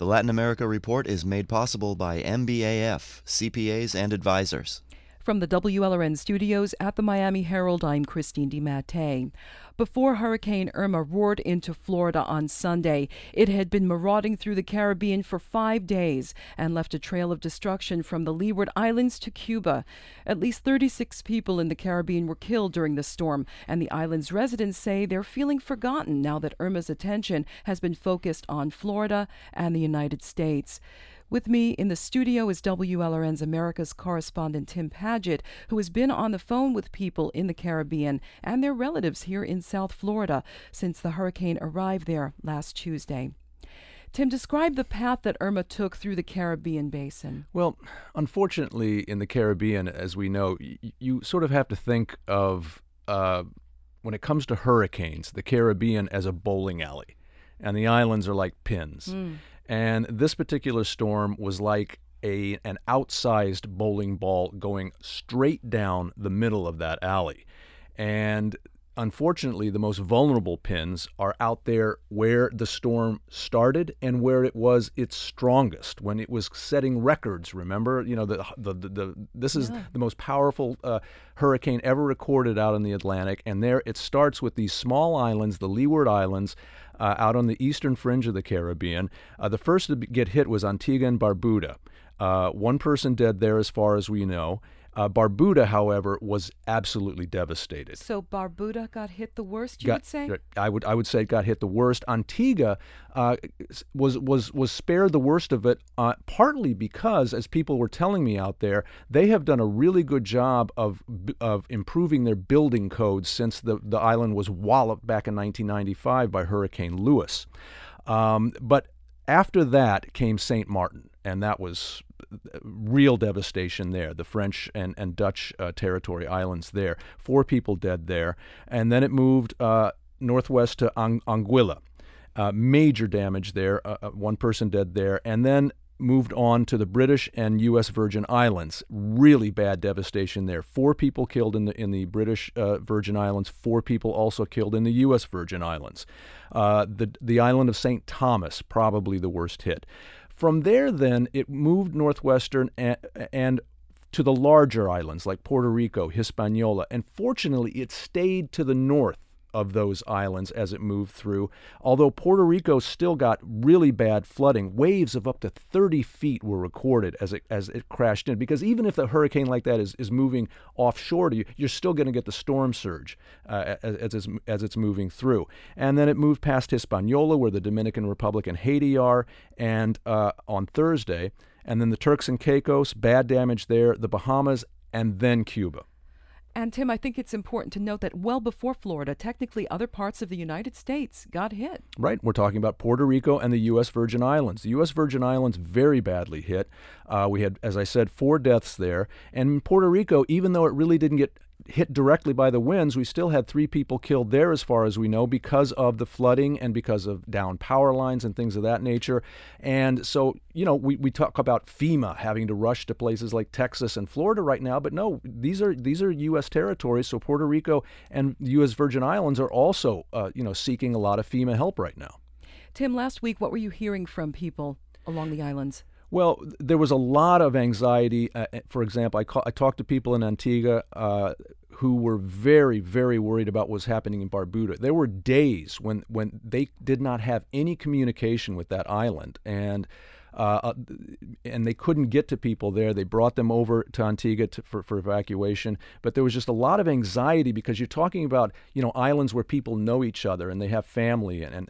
The Latin America Report is made possible by MBAF, CPAs and advisors. From the WLRN studios at the Miami Herald, I'm Christine DiMattei. Before Hurricane Irma roared into Florida on Sunday, it had been marauding through the Caribbean for 5 days and left a trail of destruction from the Leeward Islands to Cuba. At least 36 people in the Caribbean were killed during the storm, and the island's residents say they're feeling forgotten now that Irma's attention has been focused on Florida and the United States. With me in the studio is WLRN's America's correspondent Tim Paget, who has been on the phone with people in the Caribbean and their relatives here in South Florida since the hurricane arrived there last Tuesday. Tim, describe the path that Irma took through the Caribbean basin. Well, unfortunately, in the Caribbean, as we know, you sort of have to think of, when it comes to hurricanes, the Caribbean as a bowling alley, and the islands are like pins. And this particular storm was like an outsized bowling ball going straight down the middle of that alley. And unfortunately, the most vulnerable pins are out there where the storm started and where it was its strongest, when it was setting records. Remember, this is the most powerful hurricane ever recorded out in the Atlantic, and there it starts with these small islands, the Leeward Islands, out on the eastern fringe of the Caribbean. The first to get hit was Antigua and Barbuda. One person dead there as far as we know. Barbuda, however, was absolutely devastated. So Barbuda got hit the worst, you would say? I would say it got hit the worst. Antigua was spared the worst of it, partly because, as people were telling me out there, they have done a really good job of improving their building codes since the island was walloped back in 1995 by Hurricane Lewis. But after that came St. Martin, and that was real devastation there, the French and Dutch territory islands there. 4 people dead there. And then it moved northwest to Anguilla. Major damage there, 1 person dead there. And then moved on to the British and U.S. Virgin Islands. Really bad devastation there. 4 people killed in the British Virgin Islands, 4 people also killed in the U.S. Virgin Islands. The island of St. Thomas, probably the worst hit. From there, then, it moved northwestern and to the larger islands like Puerto Rico, Hispaniola, and fortunately, it stayed to the north of those islands as it moved through, although Puerto Rico still got really bad flooding. Waves of up to 30 feet were recorded as it crashed in, because even if a hurricane like that is moving offshore to you, you're still going to get the storm surge as it's moving through. And then it moved past Hispaniola, where the Dominican Republic and Haiti are, and on Thursday, and then the Turks and Caicos, bad damage there, the Bahamas, and then Cuba. And Tim, I think it's important to note that well before Florida, technically other parts of the United States got hit. Right. We're talking about Puerto Rico and the U.S. Virgin Islands. The U.S. Virgin Islands very badly hit. We had, as I said, 4 deaths there. And in Puerto Rico, even though it really didn't get hit directly by the winds, we still had 3 people killed there as far as we know because of the flooding and because of downed power lines and things of that nature. And so, we talk about FEMA having to rush to places like Texas and Florida right now, but no, these are U.S. territories, so Puerto Rico and U.S. Virgin Islands are also, seeking a lot of FEMA help right now. Tim, last week, what were you hearing from people along the islands? Well, there was a lot of anxiety. For example, I talked to people in Antigua who were very, very worried about what was happening in Barbuda. There were days when they did not have any communication with that island, and they couldn't get to people there. They brought them over to Antigua for evacuation, but there was just a lot of anxiety because you're talking about islands where people know each other and they have family, and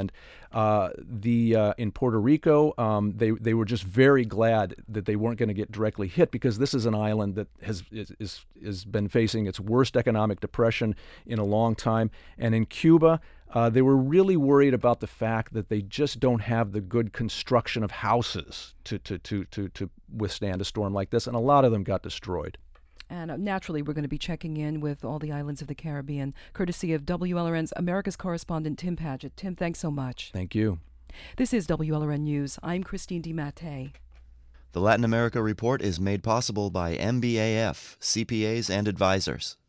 in Puerto Rico they were just very glad that they weren't going to get directly hit, because this is an island that has been facing its worst economic depression in a long time. And in Cuba, they were really worried about the fact that they just don't have the good construction of houses to withstand a storm like this, and a lot of them got destroyed. And naturally, we're going to be checking in with all the islands of the Caribbean, courtesy of WLRN's America's correspondent Tim Paget. Tim, thanks so much. Thank you. This is WLRN News. I'm Christine DiMattei. The Latin America Report is made possible by MBAF, CPAs and advisors.